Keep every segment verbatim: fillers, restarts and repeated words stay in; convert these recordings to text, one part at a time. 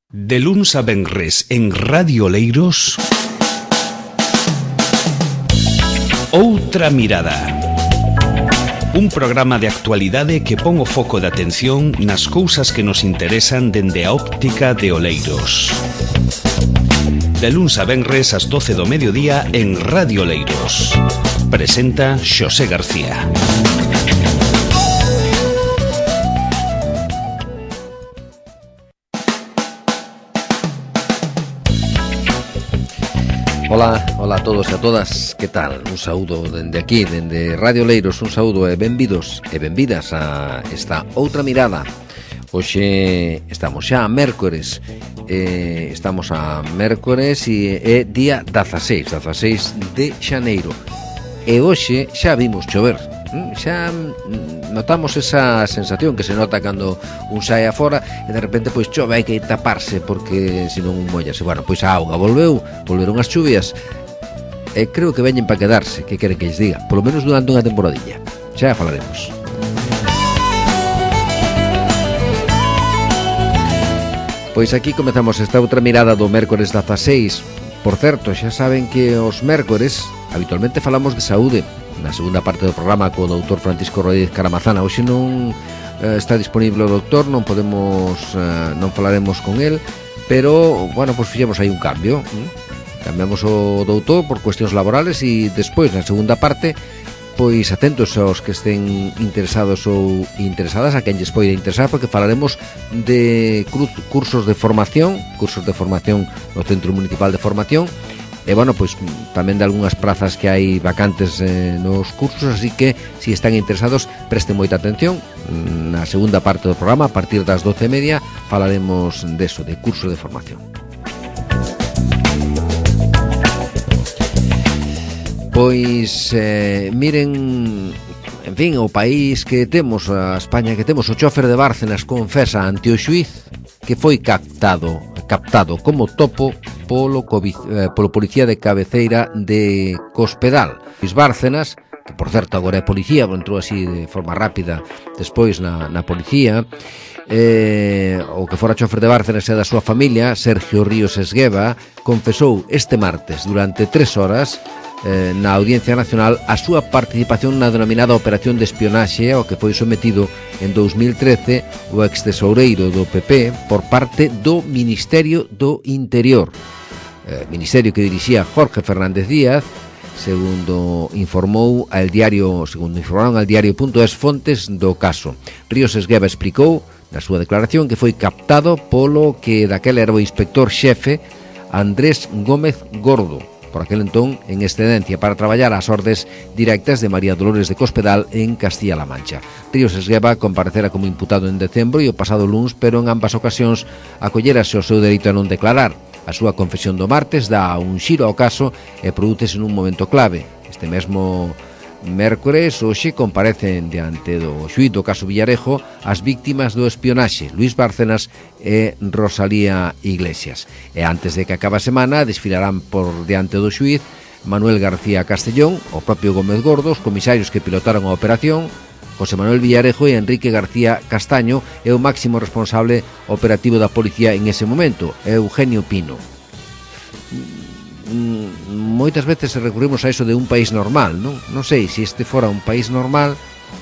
De luns a venres en Radio Oleiros, Outra Mirada. Un programa de actualidade que pon o foco de atención nas cousas que nos interesan dende a óptica de Oleiros. De luns a venres ás doce do mediodía en Radio Oleiros. Presenta Xosé García. Ola, ola a todos e a todas, que tal? Un saúdo dende aquí, dende Radio Oleiros, un saúdo e benvidos e benvidas a esta Outra Mirada. Hoxe estamos xa a mércores, eh, estamos a mércores e é día dezaseis, dezaseis de xaneiro. E hoxe xa vimos chover, xa notamos esa sensación que se nota cando un sae afora e de repente pois chove, hai que taparse porque senón un mollase. Bueno, pois a auga volveu, volveron as chuvias e creo que veñen para quedarse, que queren que lles diga, polo menos durante unha temporadilla. Xa falaremos. Pois aquí comezamos esta outra mirada do mércores dezaseis. Por certo, xa saben que os mércores habitualmente falamos de saúde. Na segunda parte do programa co doutor Francisco Rodríguez Caramazana. Hoxe non eh, está disponible o doutor, non podemos eh, non falaremos con el, pero, bueno, pois fixemos aí un cambio. Cambiamos o doutor por cuestións laborales e despois, na segunda parte, pois atentos aos que estén interesados ou interesadas, a quen lles poida interesar, porque falaremos de cursos de formación, cursos de formación no Centro Municipal de Formación, e, bueno, pois tamén de algunhas prazas que hai vacantes eh, nos cursos, así que, se están interesados, presten moita atención. Na segunda parte do programa, a partir das doce e media, falaremos deso, de curso de formación. Pois, eh, miren, en fin, o país que temos, a España que temos, o chofer de Bárcenas confesa ante o xuíz que foi captado, captado como topo polo, COVID, eh, polo policía de cabeceira de Cospedal. Luís Bárcenas, que por certo agora é policía, entrou así de forma rápida despois na, na policía, eh, o que fora chofer de Bárcenas e da súa familia, Sergio Ríos Esgueva, confesou este martes durante tres horas eh, na Audiencia Nacional a súa participación na denominada Operación de Espionaxe ao que foi sometido en dous mil trece o extesoureiro do P P por parte do Ministerio do Interior, eh, ministerio que dirixía Jorge Fernández Díaz, segundo informou al diario, segundo informaron al diario.es fontes do caso. Ríos Esgueva explicou na súa declaración que foi captado polo que daquela era o inspector xefe Andrés Gómez Gordo, por aquel entón en excedencia, para traballar ás ordes directas de María Dolores de Cospedal en Castilla-La Mancha. Ríos Esgueva comparecera como imputado en decembro e o pasado luns, pero en ambas ocasións acollerase o seu dereito a non declarar. A súa confesión do martes dá un xiro ao caso e prodúcese nun momento clave. Este mesmo mércores hoxe comparecen diante do xuíz do caso Villarejo as víctimas do espionaxe, Luís Bárcenas e Rosalía Iglesias. E antes de que acabe a semana desfilarán por diante do xuíz Manuel García Castellón, o propio Gómez Gordo, os comisarios que pilotaron a operación, José Manuel Villarejo e Enrique García Castaño e o máximo responsable operativo da policía en ese momento, Eugenio Pino. Moitas veces recurrimos a eso de un país normal, non? Non sei, se este fora un país normal,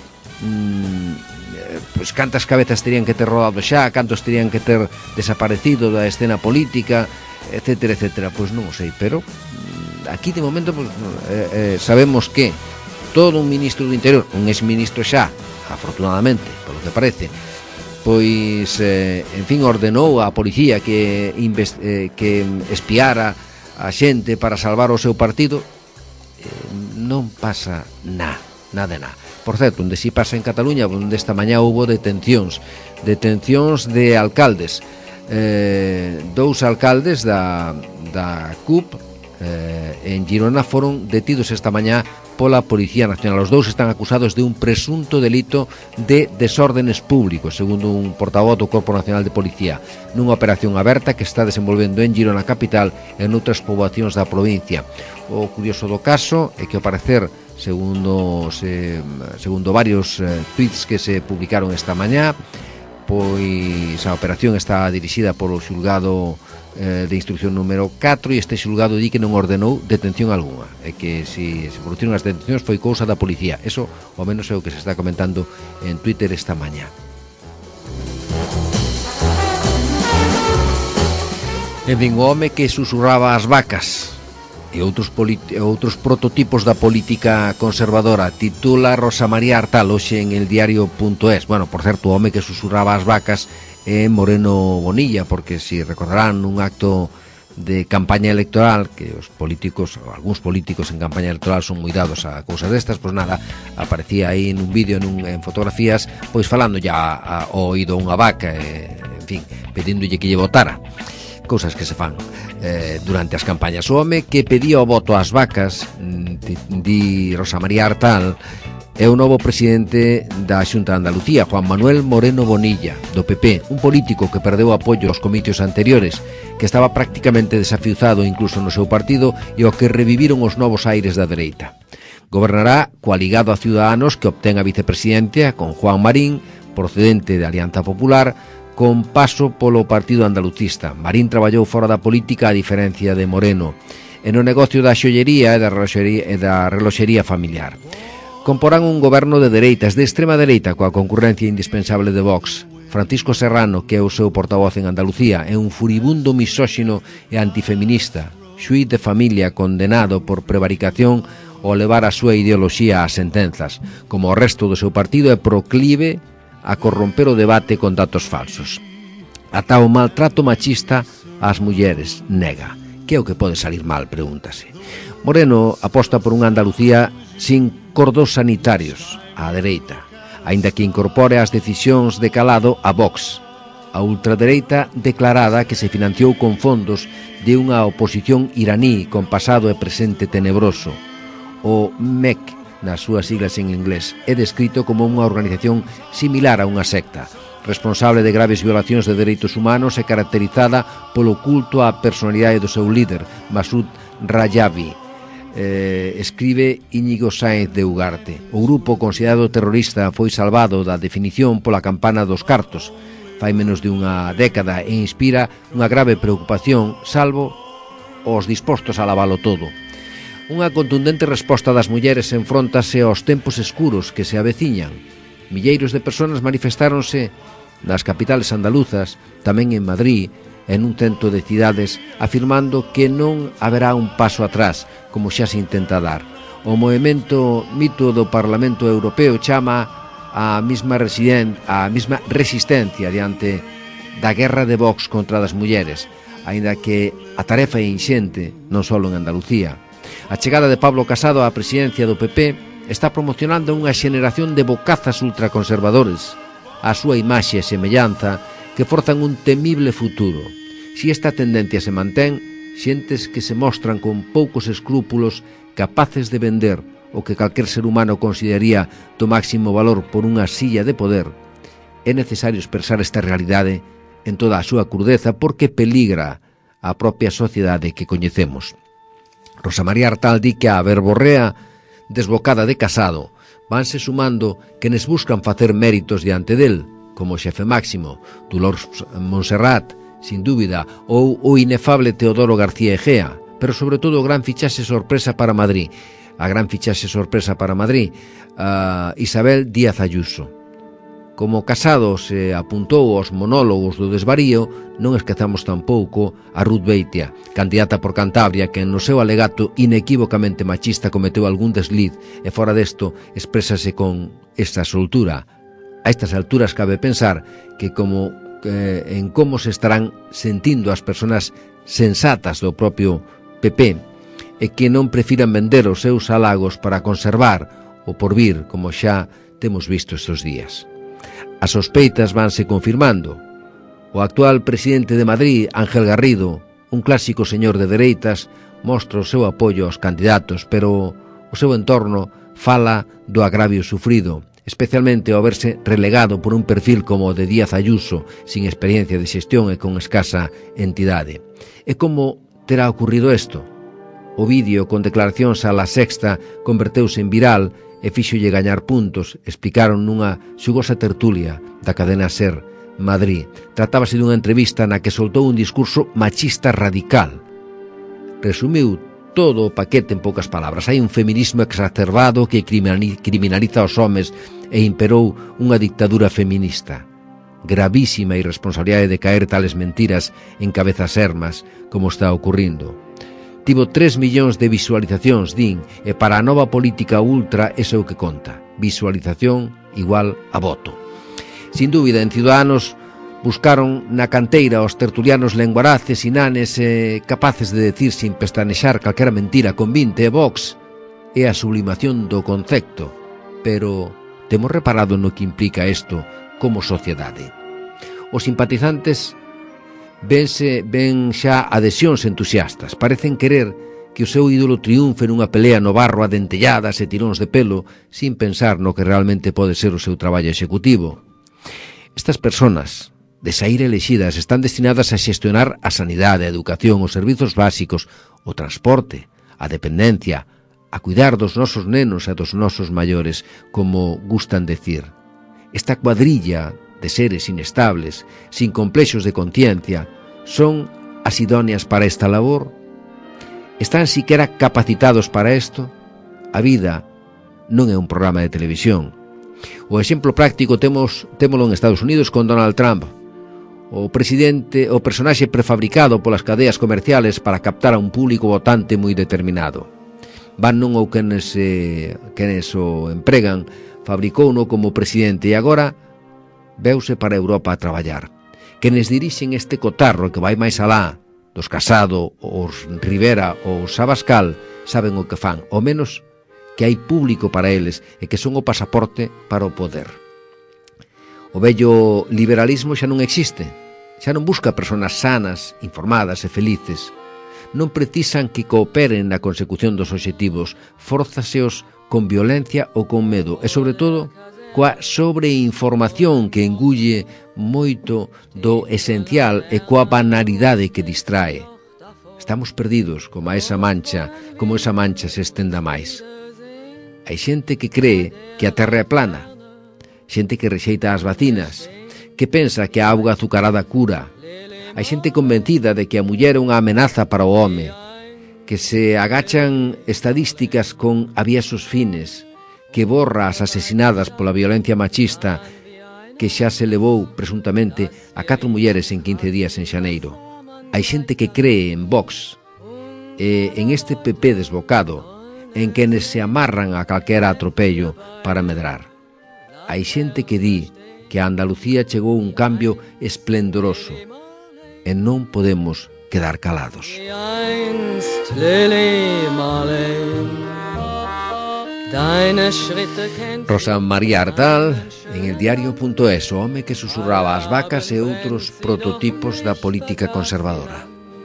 mmm, pois cantas cabezas terían que ter rodado xa, cantos terían que ter desaparecido da escena política, etcétera, etcétera. Pois non o sei, pero aquí de momento pois, eh, eh, sabemos que todo un ministro do Interior, un exministro xa, afortunadamente, polo que parece, pois, eh, en fin, ordenou á policía que, invest- eh, que espiara a xente para salvar o seu partido. eh, non pasa nada, nada de nada. Por certo, onde si pasa en Cataluña, onde esta mañá houbo detencións detencións de alcaldes, eh, dous alcaldes da, da C U P eh, en Girona foron detidos esta mañá pola Policía Nacional. Os dous están acusados de un presunto delito de desórdenes públicos, segundo un portavoz do Corpo Nacional de Policía, nunha operación aberta que está desenvolvendo en Girona capital e noutras poboacións da provincia. O curioso do caso é que, ao parecer, segundo, se, segundo varios eh, tweets que se publicaron esta mañá, pois a operación está dirixida polo xulgado eh, de instrucción número catro e este xulgado di que non ordenou detención algunha e que se se produciron as detencións foi cousa da policía. Eso, ao menos, é o que se está comentando en Twitter esta mañá. En fin, o home que susurraba as vacas e outros, outros prototipos da política conservadora, titula Rosa María Artal hoxe en el diario punto es. Bueno, por certo, o home que susurraba as vacas é Moreno Bonilla, porque si recordarán un acto de campaña electoral, que os políticos, ou algúns políticos en campaña electoral son moi dados a cousas destas, pois nada, aparecía aí en un vídeo, en, un, en fotografías, pois falando ya ao oído unha vaca, e, en fin, pedíndolle que lle votara. Cousas que se fan eh, durante as campañas. O home que pedía o voto ás vacas, di Rosa María Artal, é o novo presidente da Xunta de Andalucía, Juan Manuel Moreno Bonilla, do P P, un político que perdeu apoio aos comicios anteriores, que estaba prácticamente desafiuzado incluso no seu partido e ao que reviviron os novos aires da dereita. Gobernará coaligado a Ciudadanos, que obtén a vicepresidencia, con Juan Marín, procedente de Alianza Popular, con paso polo partido andalucista. Marín traballou fora da política a diferencia de Moreno, e no negocio da xollería e da reloxería, e da reloxería familiar. Comporán un goberno de dereitas, de extrema dereita, coa concurrencia indispensable de Vox. Francisco Serrano, que é o seu portavoz en Andalucía, é un furibundo misóxino e antifeminista, xuíz de familia condenado por prevaricación ao levar a súa ideoloxía ás sentenzas. Como o resto do seu partido, é proclive a corromper o debate con datos falsos. Ata o maltrato machista ás mulleres nega. Que é o que pode salir mal, pregúntase. Moreno aposta por unha Andalucía sin cordos sanitarios á dereita, aínda que incorpore as decisións de calado a Vox, a ultradereita declarada que se financiou con fondos de unha oposición iraní con pasado e presente tenebroso. O M E C, nas súas siglas en inglés, é descrito como unha organización similar a unha secta, responsable de graves violacións de dereitos humanos e caracterizada polo culto á personalidade do seu líder, Masud Rajavi. Eh, escribe Íñigo Sáenz de Ugarte. O grupo considerado terrorista foi salvado da definición pola campana dos cartos fai menos de unha década e inspira unha grave preocupación, salvo os dispostos a lavalo todo. Unha contundente resposta das mulleres enfróntase aos tempos escuros que se aveciñan. Milleiros de persoas manifestáronse nas capitales andaluzas, tamén en Madrid, en un cento de cidades, afirmando que non haberá un paso atrás, como xa se intenta dar. O movemento mito do Parlamento Europeo chama a mesma residen, a mesma resistencia diante da guerra de Vox contra das mulleres, aínda que a tarefa é inxente, non só en Andalucía. A chegada de Pablo Casado á presidencia do P P está promocionando unha xeneración de bocazas ultraconservadores, a súa imaxe e semellanza, que forzan un temible futuro. Si esta tendencia se mantén, xentes que se mostran con poucos escrúpulos capaces de vender o que calquer ser humano consideraría do máximo valor por unha silla de poder, é necesario expresar esta realidade en toda a súa crudeza porque peligra a propia sociedade que coñecemos. Rosa María Artal di que a verborrea desbocada de Casado vanse sumando quenes buscan facer méritos diante del, como o xefe máximo, Dolors Montserrat, sin dúbida, ou o inefable Teodoro García Egea, pero sobre todo o gran fichaxe sorpresa para Madrid, a gran fichaxe sorpresa para Madrid, a Isabel Díaz Ayuso. Como Casado se apuntou aos monólogos do desvarío, non esquezamos tampouco a Ruth Beitia, candidata por Cantabria, que no seu alegato inequívocamente machista cometeu algún desliz e fora desto exprésase con esta soltura. A estas alturas cabe pensar que como eh, en como se estarán sentindo as persoas sensatas do propio P P e que non prefiran vender os seus halagos para conservar o porvir, como xa temos visto estes días. As sospeitas vanse confirmando. O actual presidente de Madrid, Ángel Garrido, un clásico señor de dereitas, mostra o seu apoio aos candidatos, pero o seu entorno fala do agravio sufrido, especialmente ao verse relegado por un perfil como o de Díaz Ayuso, sin experiencia de xestión e con escasa entidade. E como terá ocurrido isto? O vídeo con declaracións a La Sexta converteuse en viral e fíxolle gañar puntos, explicaron nunha xugosa tertulia da cadena SER Madrid. Tratábase dunha entrevista na que soltou un discurso machista radical. Resumiu todo o paquete en poucas palabras. Hai un feminismo exacerbado que criminaliza aos homes e imperou unha dictadura feminista. Gravísima irresponsabilidade de caer tales mentiras en cabezas ermas como está ocurrindo. Tivo tres millóns de visualizacións, din, e para a nova política ultra ese é o que conta. Visualización igual a voto. Sin dúbida, en Ciudadanos buscaron na canteira os tertulianos lenguaraces, inanes e capaces de decir sin pestanexar calquera mentira con vinte e Vox é a sublimación do concepto, pero temos reparado no que implica isto como sociedade. Os simpatizantes vense, ven xa adhesións entusiastas, parecen querer que o seu ídolo triunfe nunha pelea no barro a dentelladas e tiróns de pelo sin pensar no que realmente pode ser o seu traballo executivo. Estas personas, de saír elexidas, están destinadas a xestionar a sanidade, a educación, os servizos básicos, o transporte, a dependencia, a cuidar dos nosos nenos e dos nosos maiores, como gustan decir. Esta cuadrilla de seres inestables, sin complexos de conciencia, son as idóneas para esta labor? Están siquera capacitados para isto? A vida non é un programa de televisión. O exemplo práctico temos témolo en Estados Unidos con Donald Trump, o presidente, o personaxe prefabricado polas cadeas comerciales para captar a un público votante moi determinado. Van non ou quenes, eh, quenes o empregan, fabricouno como presidente e agora veuse para Europa a traballar. Quenes dirixen este cotarro que vai máis alá dos Casado, os Rivera ou os Abascal saben o que fan, ao menos que hai público para eles e que son o pasaporte para o poder. O vello liberalismo xa non existe, xa non busca persoas sanas, informadas e felices. Non precisan que cooperen na consecución dos obxectivos, fórzaseos con violencia ou con medo e, sobre todo, coa sobreinformación que engulle moito do esencial e coa banalidade que distrae. Estamos perdidos como esa mancha, como esa mancha se estenda máis. Hai xente que cree que a terra é plana, xente que rexeita as vacinas, que pensa que a auga azucarada cura. Hai xente convencida de que a muller é unha amenaza para o home, que se agachan estadísticas con aviesos fines, que borra as asesinadas pola violencia machista que xa se levou, presuntamente, a catro mulleres en quince días en xaneiro. Hai xente que cree en Vox, e en este P P desbocado, en quenes se amarran a calquera atropello para medrar. Hai xente que di que a Andalucía chegou un cambio esplendoroso e non podemos quedar calados. Rosa María Artal, en el diario punto es, o home que susurraba as vacas e outros prototipos da política conservadora.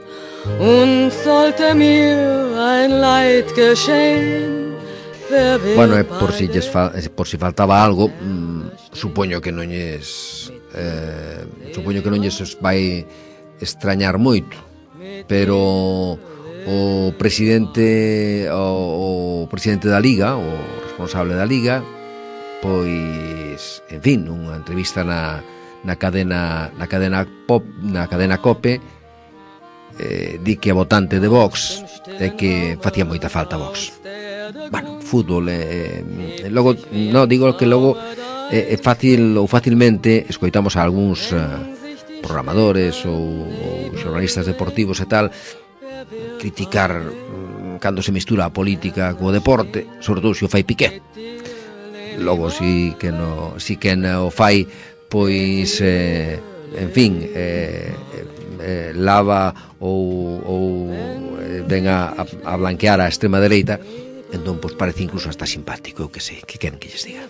Bueno, e por si, lles fa, por si faltaba algo, mmm, supoño que non lles eh, supoño que non lles vai extrañar moito, pero o presidente o, o presidente da Liga, o responsable da Liga, pois, en fin, unha entrevista na, na cadena na cadena pop, na cadena COPE, eh, di que a votante de Vox é que facía moita falta Vox. Bueno, fútbol, eh, eh, logo, no, digo que logo é eh, fácil ou facilmente escoitamos a algúns eh, programadores ou, ou xornalistas deportivos e tal criticar mm, cando se mistura a política co deporte, sobre todo se o fai Piqué. Logo si que no, si que no fai, pois eh, en fin, eh, eh, lava ou, ou eh, ven a, a blanquear a extrema dereita, entón pois parece incluso hasta simpático, eu que sei, que queren que lles diga.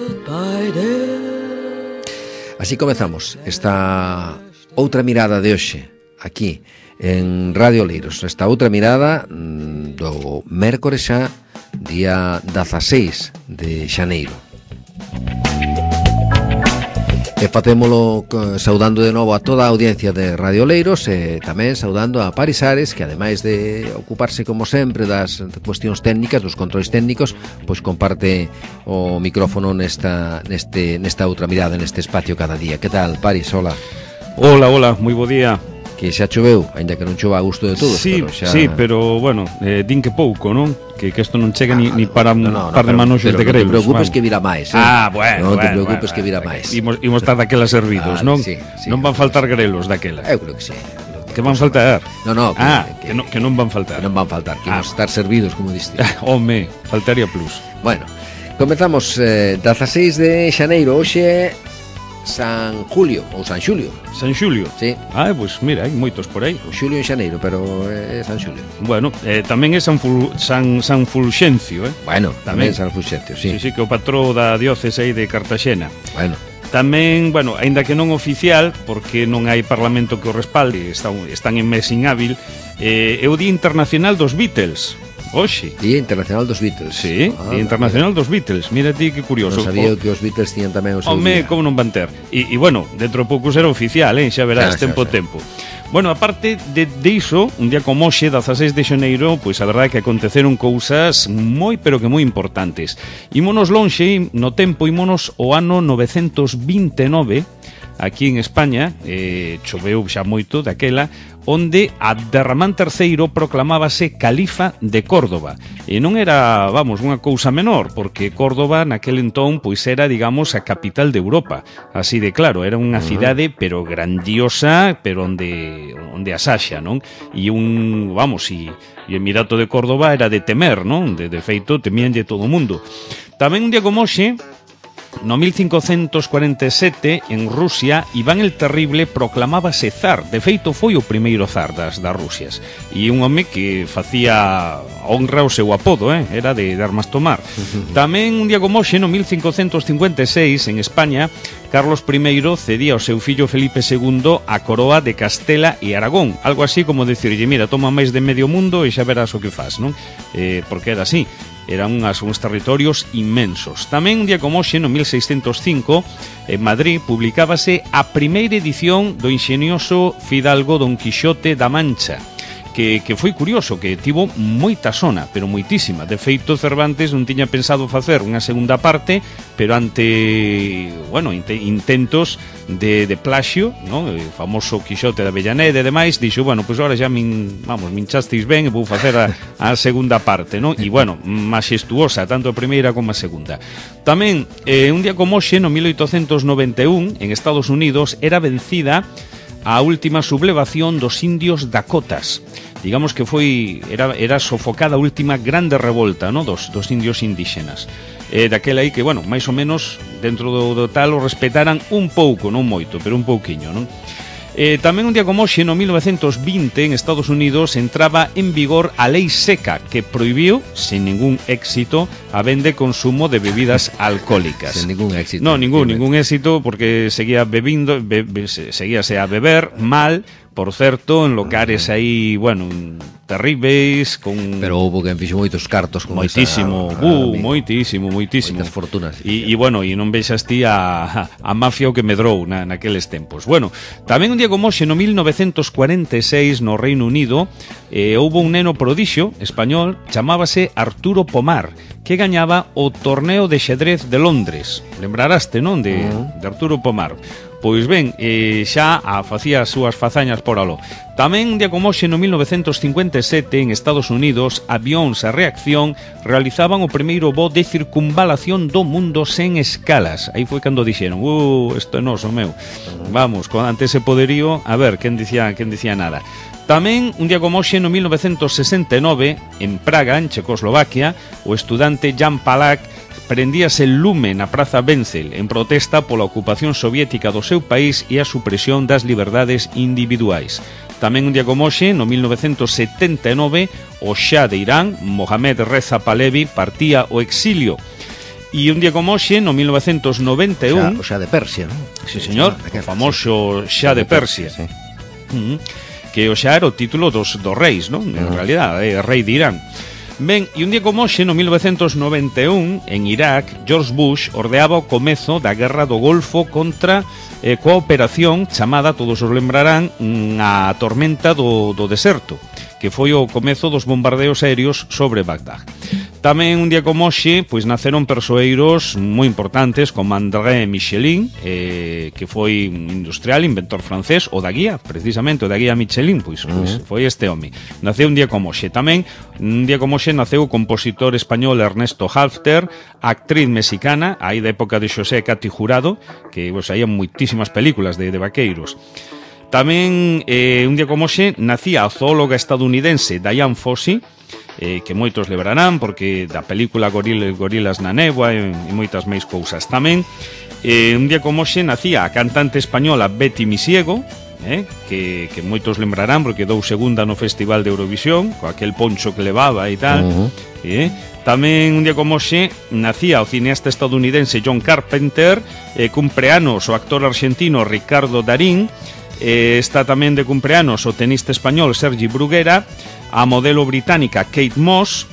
Así comezamos esta outra mirada de hoxe aquí en Radio Oleiros, esta outra mirada do mércores xa, día dezaseis de xaneiro. E facémolo eh, saudando de novo a toda a audiencia de Radio Oleiros e tamén saudando a Paris Ares, que ademais de ocuparse como sempre das cuestións técnicas, dos controis técnicos, pois comparte o micrófono nesta, neste, nesta outra mirada, neste espacio cada día. Que tal, Paris? Hola. Hola, hola, moi bo día. Que xa choveu, ainda que non chova a gusto de todos, sí, pero xa... Sí, pero, bueno, eh, din que pouco, non? Que, que isto non chega ah, ni, ni para un no, no, par de manoxos de grelos. Non te preocupes, vamos. Que virá máis, eh? Ah, bueno, Non te bueno, preocupes, bueno, que virá bueno, máis. Imos, imos estar daquelas servidos, ah, non? Sí, sí, non van faltar grelos daquelas. Eu creo que sí. Que van faltar? No, no, que, ah, que, que, no, que non van faltar. Que non van faltar, que ah. imos estar servidos, como diste. Home, faltaría plus. Bueno, comezamos eh, dezaseis de xaneiro, hoxe San Julio, ou San Xulio. San Xulio? Sí. Ah, pois pues, mira, hai moitos por aí. O Xulio en xaneiro, pero é San Xulio. Bueno, eh, tamén é San, Ful, San, San Fulxencio, eh? Bueno, tamén, tamén San Fulxencio, sí. Sí, sí, que o patró da diócese aí de Cartaxena. Bueno. Tamén, bueno, aínda que non oficial, porque non hai parlamento que o respalde, están, están en mes inhábil, eh, é o Día Internacional dos Beatles. Oxe. Día Internacional dos Beatles. Sí, ah, Día Internacional mira. dos Beatles. Mira ti que curioso. Non sabía o... que os Beatles tiñan tamén o seu Home, día. como non van ter. E, e bueno, dentro de pouco será oficial, eh? Xa verás, xa, tempo xa, xa. tempo. Bueno, aparte de, de iso, un día como hoxe, dezaseis de xaneiro, pois a verdade é que aconteceron cousas moi, pero que moi importantes. Ímonos lonxe no tempo, ímonos o ano novecentos vinte e nove, aquí en España, eh, choveu xa moito daquela, onde Abderramán terceiro proclamábase califa de Córdoba. E non era, vamos, unha cousa menor, porque Córdoba naquel entón pois era, digamos, a capital de Europa. Así de claro, era unha cidade pero grandiosa, pero onde onde asaxa, non? E un, vamos, e, e o Emirato de Córdoba era de temer, non? De, de feito, temíanlle todo o mundo. Tamén un día como hoxe, no mil cincocentos cuarenta e sete, en Rusia, Iván el Terrible proclamábase zar. De feito, foi o primeiro zar das, das Rusias. E un home que facía honra ao seu apodo, eh? Era de, de armas tomar. Tamén, un día como hoxe, no mil cincocentos cincuenta e seis, en España, Carlos primeiro cedía ao seu fillo Felipe segundo a coroa de Castela e Aragón. Algo así como decirlle, mira, toma máis de medio mundo e xa verás o que faz, non? Eh, porque era así. Eran unhas, uns territorios inmensos. Tamén un día como hoxe, no mil seiscentos cinco, en Madrid, publicábase a primeira edición do inxenioso Fidalgo Don Quixote da Mancha, que, que foi curioso, que tivo moita sona, pero moitísima. De feito, Cervantes non tiña pensado facer unha segunda parte, pero ante, bueno, intentos de, de plaxio, ¿no? O famoso Quixote de Avellaneda e demais, dixo, bueno, pois pues agora xa min, vamos, minchasteis ben e vou facer a, a segunda parte, ¿no? E, bueno, maxestuosa, tanto a primeira como a segunda. Tamén, eh, un día como hoxe, no mil oitocentos noventa e un, en Estados Unidos, era vencida a última sublevación dos indios dakotas. Digamos que foi era, era sofocada a última grande revolta, ¿no? dos, dos indios indígenas. Eh, daquela aí que, bueno, máis ou menos dentro do, do tal o respetaran un pouco, non moito, pero un pouquiño, non? Eh, tamén un día como hoxe, no mil novecentos vinte, en Estados Unidos entraba en vigor a lei seca que prohibiu, sin ningún éxito, a venda e consumo de bebidas alcohólicas. Sin ningún éxito. No, ningún, ningún éxito, porque seguía bebindo, be, be, seguíase a beber mal, por certo, en locales aí, bueno, terribles, con... Pero houve quen fixo moitos cartos con moitísimo, esa... uh, moitísimo, moitísimo. Moitas fortunas. E, e bueno, e non vexas ti a, a mafia o que medrou na, naqueles tempos. Bueno, tamén un día como hoxe, no mil novecentos cuarenta e seis, no Reino Unido, eh, houve un neno prodixio español, chamábase Arturo Pomar, que gañaba o torneo de xadrez de Londres. Lembraraste, non? De, uh-huh. de Arturo Pomar. Pois ben, eh, xa a facía as súas fazañas por aló. Tamén, un día como hoxe, no mil novecentos cincuenta e sete, en Estados Unidos, avións a reacción realizaban o primeiro voo de circunvalación do mundo sen escalas. Aí foi cando dixeron, uh, isto é noso, meu. Vamos, ante ese poderío, a ver, quen dicía, quen dicía nada. Tamén, un día como hoxe, no mil novecentos sesenta e nove, en Praga, en Checoslovaquia, o estudante Jan Palach prendíase el lume na Praza Wenzel en protesta pola ocupación soviética do seu país e a supresión das liberdades individuais. Tamén un día como hoxe, no mil novecentos setenta e nove, o Shah de Irán, Mohamed Reza Pahlavi, partía ao exilio. E un día como hoxe, no mil novecentos noventa e un... O Shah de Persia, non? Sí, señor, o famoso Shah de Persia. Sí. Uh-huh. Que o Shah era o título dos, dos reis, non? En realidad, é rei de Irán. Ben, e un día como hoxe, no mil novecentos noventa e un, en Irak, George Bush ordeaba o comezo da Guerra do Golfo contra eh, coa operación chamada, todos os lembrarán, a tormenta do, do deserto, que foi o comezo dos bombardeos aéreos sobre Bagdad. Tamén un día como hoxe, pois naceron persoeiros moi importantes como André Michelin, eh, que foi un industrial, inventor francés, o da guía, precisamente, o da guía Michelin, pois, pois uh-huh. foi este home. Naceu un día como hoxe. Tamén, un día como hoxe, naceu o compositor español Ernesto Halffter, actriz mexicana, aí da época de Xosé Cati Jurado, que pois, hai moitísimas películas de, de vaqueiros. Tamén, eh, un día como hoxe, nacía a zoóloga estadounidense Diane Fossey, eh, que moitos lembrarán porque da película Goril, Gorilas na Néboa e, e moitas máis cousas. Tamén, eh, un día como hoxe, nacía a cantante española Betty Misiego, eh, que, que moitos lembrarán porque dou segunda no Festival de Eurovisión, co aquel poncho que levaba e tal. Uh-huh. eh, Tamén, un día como hoxe, nacía o cineasta estadounidense John Carpenter, eh, cumpleanos o actor argentino Ricardo Darín, eh, está tamén de cumpleanos o tenista español Sergi Bruguera, a modelo británica Kate Moss,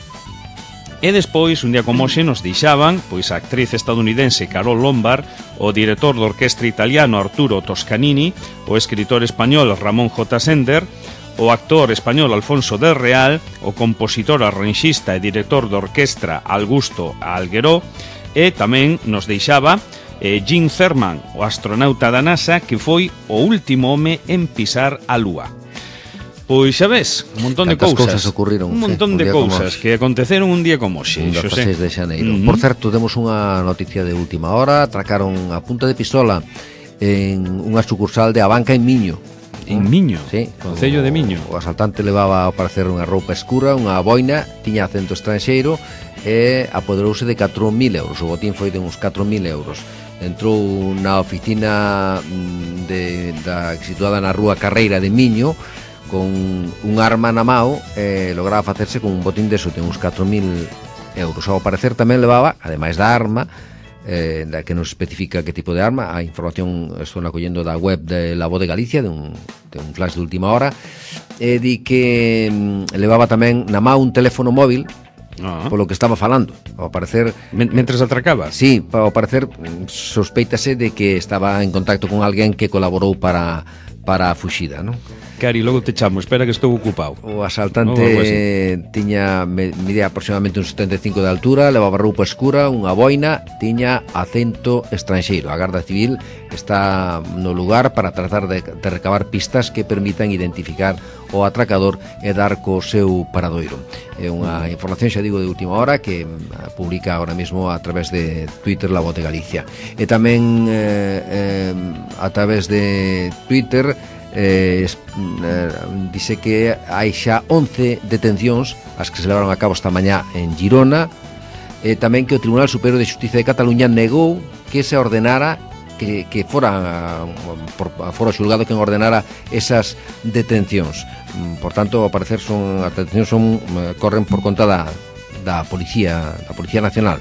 e despois, un día como hoxe, nos deixaban pois a actriz estadounidense Carol Lombard, o director de orquestra italiano Arturo Toscanini, o escritor español Ramón J. Sender, o actor español Alfonso del Real, o compositor, arranxista e director de orquestra Augusto Algueró, e tamén nos deixaba eh, Gene Cernan, o astronauta da NASA, que foi o último home en pisar a Lúa. Pois xa ves, un montón de cousas, cousas ocurriron, un montón sí, de cousas que aconteceron un día como hoxe, un Xosé. dezasseis de xaneiro. Uh-huh. Por certo, temos unha noticia de última hora. Atracaron a punta de pistola en unha sucursal de Abanca en Miño. En Miño? Sí. Concello de Miño. O asaltante levaba ao parecer unha roupa escura, unha boina, tiña acento estranxeiro e apoderouse de catro mil euros. O botín foi de uns catro mil euros. Entrou na oficina de, da, situada na rúa Carreira de Miño con un arma na mao e lograba facerse con un botín deso de uns catro mil euros. Ao parecer tamén levaba, ademais da arma, eh, da que nos especifica que tipo de arma, a información estou acollendo da web de La Voz de Galicia, de un, de un flash de última hora, e di que mm, levaba tamén na mao un teléfono móvil, ah. polo que estaba falando. Ao parecer, mentres atracaba? Sí, ao parecer sospeitase de que estaba en contacto con alguén que colaborou para, para a fuxida, non? Cari, logo te chamo, espera que estou ocupado. O asaltante oh, eh, tiña medía aproximadamente un setenta e cinco de altura, levaba roupa escura, unha boina, tiña acento estranxeiro. A Garda Civil está no lugar para tratar de, de recabar pistas que permitan identificar o atracador e dar co seu paradoiro. É unha información, xa digo, de última hora que publica ahora mesmo a través de Twitter La Voz de Galicia. E tamén eh, eh, a través de Twitter Eh, eh, dice que hai xa once detencións as que se levaron a cabo esta mañá en Girona, e tamén que o Tribunal Superior de Xustiza de Cataluña negou que se ordenara que, que fora por, fora xulgado quen ordenara esas detencións. Por tanto, ao parecer son as detencións son, corren por conta da, da Policía da Policía Nacional.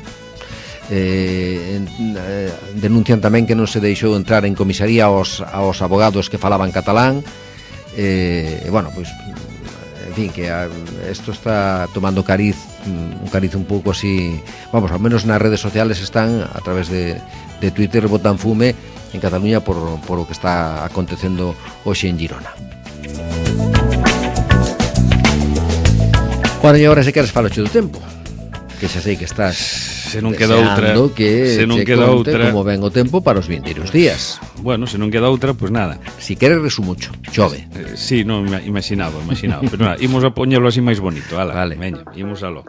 Eh, eh, denuncian tamén que non se deixou entrar en comisaría aos, aos abogados que falaban catalán, e eh, bueno, pois en fin, que isto está tomando cariz, un cariz un pouco así, vamos, ao menos nas redes sociales están a través de, de Twitter, botan fume en Cataluña por, por o que está acontecendo hoxe en Girona. Bueno, e agora se queres falo do tempo, que xa sei que estás se non queda outra, que se non che queda conte outra, como ven o tempo para os vindeiros días. Bueno, se non queda outra, pois pues nada. Si queres resumo mucho, chove. Eh, sí, non imaginaba, imaginaba, pero nada, imos a poñerlo así máis bonito, ala. Vale. Veña, imos alo.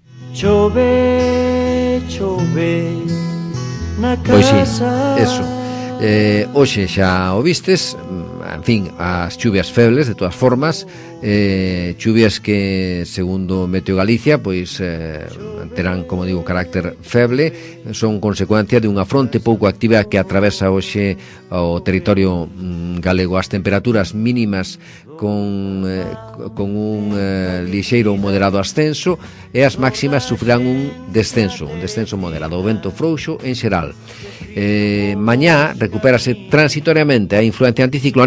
Chove, chove na casa. Pois sí, eso. Eh, hoxe xa o vistes, en fin, as chuvias febles de todas formas, eh, chuvias que segundo Meteo Galicia pois eh, terán, como digo, carácter feble, son consecuencia de unha fronte pouco activa que atravesa hoxe o territorio mm, galego. As temperaturas mínimas con, eh, con un eh, lixeiro ou moderado ascenso, e as máximas sufrirán un descenso, un descenso moderado, o vento frouxo en xeral. Eh, mañá recupérase transitoriamente a influencia anticiclónica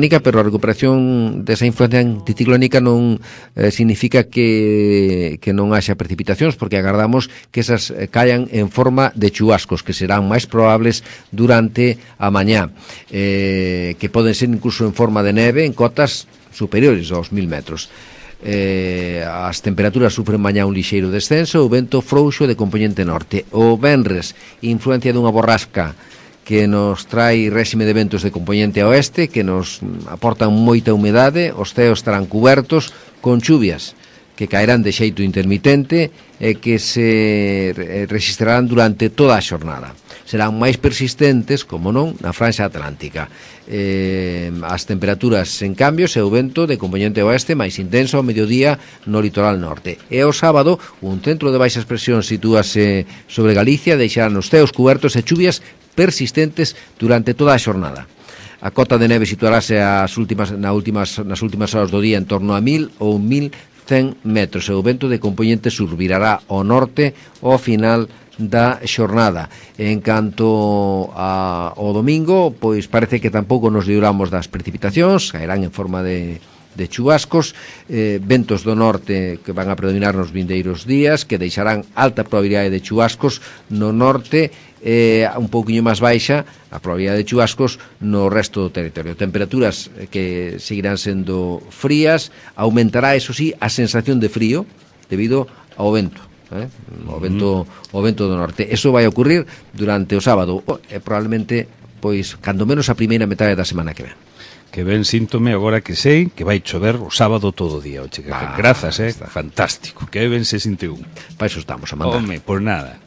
anticiclónica, pero a recuperación desa influencia anticiclónica non eh, significa que, que non haxa precipitacións, porque agardamos que esas eh, caian en forma de chubascos, que serán máis probables durante a mañá, eh, que poden ser incluso en forma de neve en cotas superiores aos mil metros. Eh, as temperaturas sufren mañá un lixeiro descenso, o vento frouxo de componente norte. O venres, influencia dunha borrasca que nos trai réxime de ventos de componente oeste, que nos aportan moita humedade, os ceos estarán cubertos con chuvias que caerán de xeito intermitente e que se resistirán durante toda a xornada. Serán máis persistentes, como non, na franxa atlántica. Eh, as temperaturas, en cambio, e o vento de componente oeste máis intenso ao mediodía no litoral norte. E o sábado, un centro de baixas presións sitúase sobre Galicia, deixarán os ceos cubertos e chuvias persistentes durante toda a xornada. A cota de neve situarase as últimas, na últimas, nas últimas horas do día en torno a mil ou mil cen metros, e o vento de componente sur virará ao norte ao final da xornada. En canto a, ao domingo, pois parece que tampouco nos libramos das precipitacións, caerán en forma de, de chubascos, eh, ventos do norte que van a predominar nos vindeiros días, que deixarán alta probabilidade de chubascos no norte, eh, un pouquiño máis baixa a probabilidade de chubascos no resto do territorio. Temperaturas que seguirán sendo frías, aumentará, eso sí, a sensación de frío debido ao vento. Eh? O vento o vento do norte. Eso vai ocurrir durante o sábado e probablemente, pois, cando menos a primeira metade da semana que ven. Que ben síntome agora que sei que vai chover o sábado todo o día. Oche, que ah, grazas, eh? Está. Fantástico. Que ben se sintiu. Para iso estamos, a mandar. Home, por nada.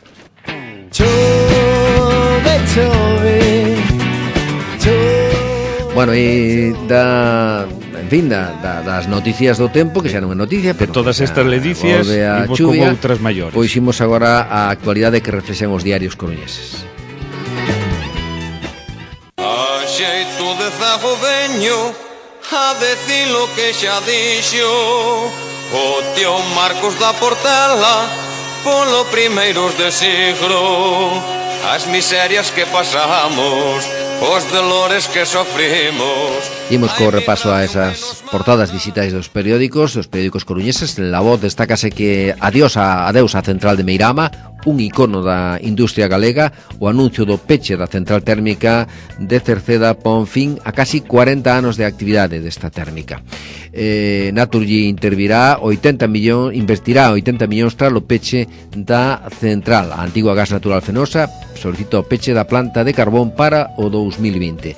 Chove, chove, chove. Bueno, e da... en fin, da, da, das noticias do tempo, que xa non é noticia, pero de todas estas ledicias, imos con outras maiores. Pois imos agora a actualidade que reflexan os diarios coruñeses. A xeito de zago veño a decir lo que xa dixo o tío Marcos da Portela polo primeiros de siglo, as miserias que pasamos, os dolores que sofrimos. Imos co repaso a esas portadas digitais dos periódicos, dos periódicos coruñeses. En La Voz destácase que adiós a, adeus a central de Meirama, un icono da industria galega. O anuncio do peche da central térmica de Cerceda pon fin a casi cuarenta anos de actividade desta térmica. Eh, Naturgy intervirá oitenta millóns, investirá oitenta millóns tras o peche da central. A antigua Gas Natural Fenosa solicita o peche da planta de carbón para o dous mil vinte.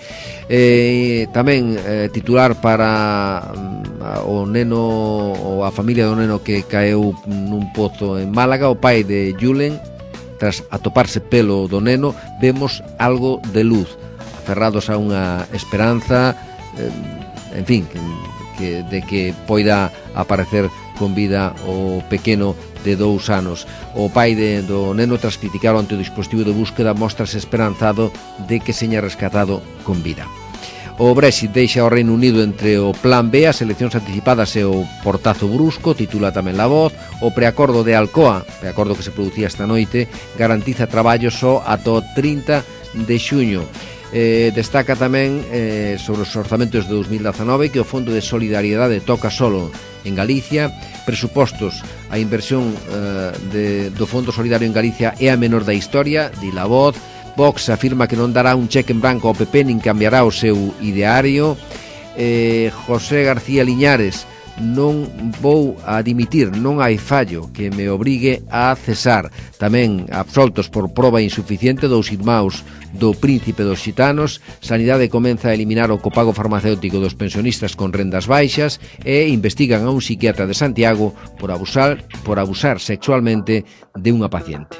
Eh, tamén eh, titular para um, o neno ou a familia do neno que caeu nun pozo en Málaga. O pai de Julen, tras atoparse pelo do neno, vemos algo de luz, aferrados a unha esperanza, eh, en fin, que, que, de que poida aparecer con vida o pequeno de dous anos. O pai de, do neno, tras criticar o antidispositivo de búsqueda, mostrase esperanzado de que seña rescatado con vida. O Brexit deixa o Reino Unido entre o plan B, as eleccións anticipadas e o portazo brusco, titula tamén La Voz. O preacordo de Alcoa, preacordo que se producía esta noite, garantiza traballo só ata o trinta de xuño. Eh, destaca tamén eh, sobre os orzamentos de dous mil dezanove que o Fondo de Solidariedade toca solo en Galicia. Presupostos, a inversión eh, de, do Fondo Solidario en Galicia é a menor da historia, di La Voz. Vox afirma que non dará un cheque en branco ao P P nin cambiará o seu ideario. eh, José García Liñares: non vou a dimitir, non hai fallo que me obrigue a cesar. Tamén absoltos por proba insuficiente dous irmáns do Príncipe dos Xitanos. Sanidade comeza a eliminar o copago farmacéutico dos pensionistas con rendas baixas e investigan a un psiquiatra de Santiago por abusar, por abusar sexualmente de unha paciente.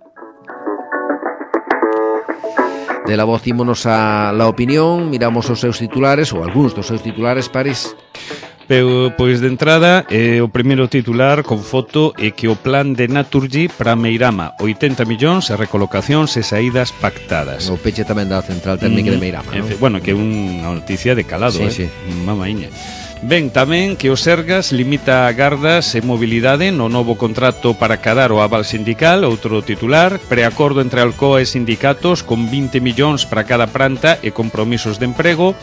De La Voz ímonos a La Opinión, miramos os seus titulares, ou algúns dos seus titulares, París. Pero, pois, de entrada, eh, o primeiro titular con foto é que o plan de Naturgy para Meirama, oitenta millóns e recolocacións e saídas pactadas. O peche tamén da central térmica mm, de Meirama, non? Bueno, que é unha noticia de calado, sí, eh? Sí. Mamaiña. Ben, tamén que o Sergas limita gardas e mobilidade no novo contrato para cadar o aval sindical, outro titular. Preacordo entre Alcoa e sindicatos con vinte millóns para cada planta e compromisos de emprego.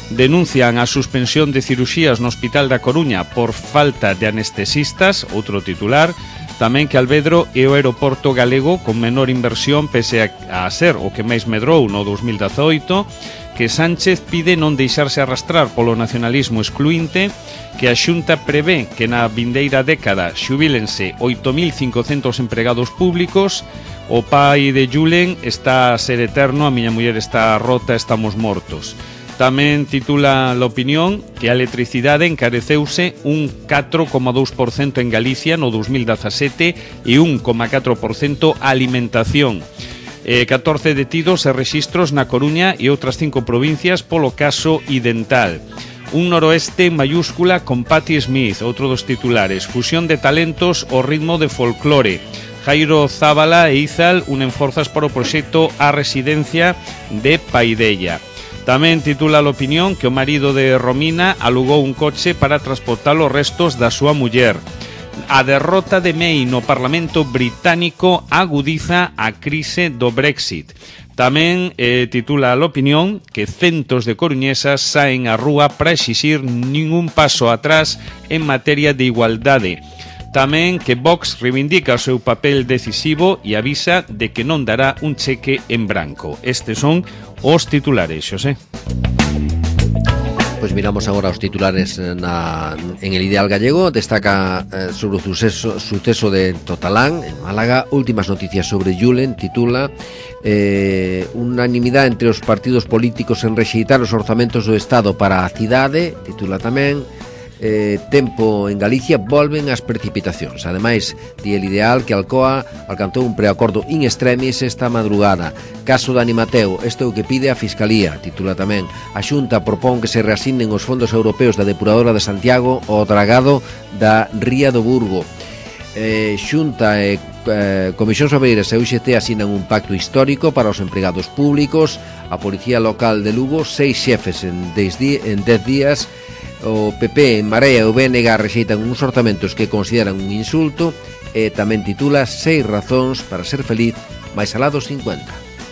denuncian a suspensión de cirurxías no Hospital da Coruña por falta de anestesistas, outro titular. Tamén que Alvedro é o aeroporto galego con menor inversión pese a, a ser o que máis medrou no dos mil dezaoito, que Sánchez pide non deixarse arrastrar polo nacionalismo excluinte, que a Xunta prevé que na vindeira década xubílense oito mil cincocentos empregados públicos. O pai de Julen está a ser eterno, a miña muller está rota, estamos mortos. Tamén titula La Opinión que a electricidade encareceuse un catro coma dous por cento en Galicia no dos mil dezasete e un coma catro por cento a alimentación. Eh, catorce detidos e rexistros na Coruña e outras cinco provincias polo caso Idental. Un noroeste en mayúscula con Patti Smith, outro dos titulares. Fusión de talentos ao ritmo de folclore. Jairo Zábala e Izal unen forzas para o proxecto A Residencia de Paidella. Tamén titula La Opinión que o marido de Romina alugou un coche para transportar os restos da súa muller. A derrota de May no Parlamento británico agudiza a crise do Brexit. Tamén eh, titula La Opinión que centos de coruñesas saen á rúa para exixir ningún paso atrás en materia de igualdade. Tamén que Vox reivindica o seu papel decisivo e avisa de que non dará un cheque en branco. Estes son os titulares, Xosé. Pois miramos agora os titulares na, en El Ideal Gallego. Destaca eh, sobre o suceso, suceso de Totalán en Málaga. Últimas noticias sobre Julen. Titula eh, unanimidade entre os partidos políticos en rexeitar os orzamentos do Estado para a cidade. Titula tamén Eh, tempo en Galicia, volven as precipitacións. Ademais, di El Ideal que Alcoa alcanzou un preacordo in extremis esta madrugada. Caso de Animateo, este é o que pide a Fiscalía. Titula tamén: a Xunta propón que se reasignen os fondos europeos da depuradora de Santiago ao dragado da Ría do Burgo. eh, Xunta e eh, Comisións Obreiras e U X T asinan un pacto histórico para os empregados públicos. A Policía Local de Lugo, seis xefes en dez días. O P P, en Marea e o B N G rexeitan uns orzamentos que consideran un insulto. E tamén titula Seis razóns para ser feliz máis alá dos cincuenta.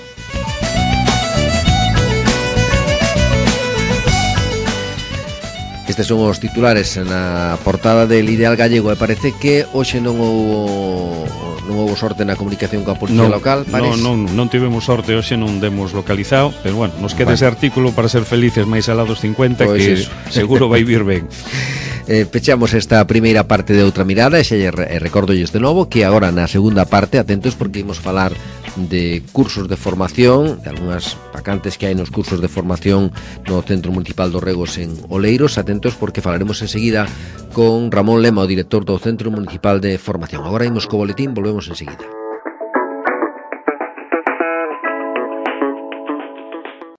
Estes son os titulares na portada del Ideal Gallego. E parece que hoxe non houbo non houbo sorte na comunicación coa Policía non, Local. Non, non, non tivemos sorte hoxe, non demos localizado. Pero bueno, nos queda bueno. ese artículo para ser felices máis alá dos cincuenta, pues que eso. Seguro vai vir ben. Eh, pechamos esta primeira parte de Outra Mirada. E xa e recordolles de novo que agora na segunda parte, atentos porque imos falar de cursos de formación, de algunhas vacantes que hai nos cursos de formación no Centro Municipal dos Regos en Oleiros. Atentos porque falaremos enseguida con Ramón Lema, o director do Centro Municipal de Formación. Agora imos co boletín, volvemos enseguida.